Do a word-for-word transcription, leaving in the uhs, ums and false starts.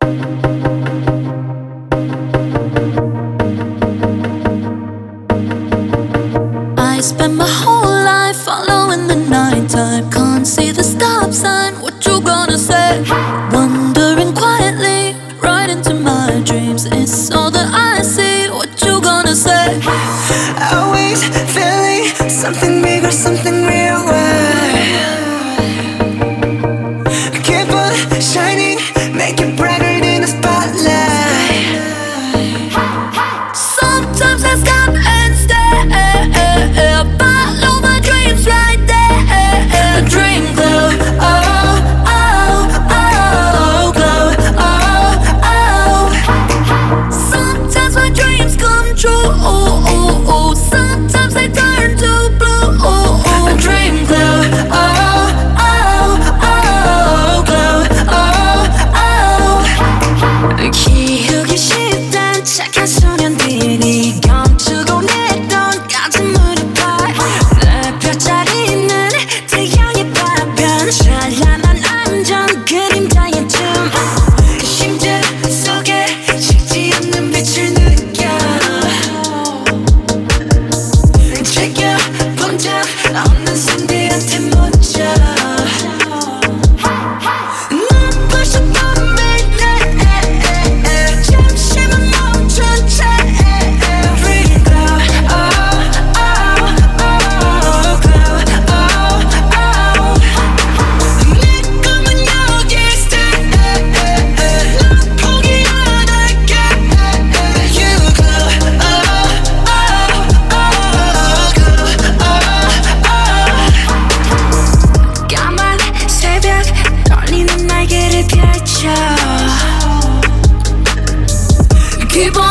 I spent my whole life following the nighttime. Can't see the stop sign, what you gonna say? Wandering quietly right into my dreams. It's all that I see, what you gonna say? Always feeling something bigger, something real. Keep on shining, make it brighter than a spotlight. Sometimes I stop and stare, follow my dreams right there. Dream glow, oh, oh, oh, glow, oh, oh. Sometimes my dreams come true, oh, oh, oh. Sometimes they turn to blue, oh, oh. Dream glow, oh, oh, oh, glow, oh, oh. 키우기 쉽단 착한 소년들이 감추고 내던 가슴으로 봐. 내 펼쳐지는 태양의 파편 찬란한 안전 그림자의 춤. 그 심장 속에 식지 않는 빛을 느껴. 즐겨본 적 없는 순간한테 묻혀. 넌 벌써 봄일 때 잠시만 멈춘 채 Dream glow, oh, oh, oh, glow, oh, oh. 내 꿈은 여기 stay. 넌 포기 안 할게. You glow, oh, oh, oh, glow, oh, oh. 까만 새벽 떨리는 날개를 펼쳐. Keep on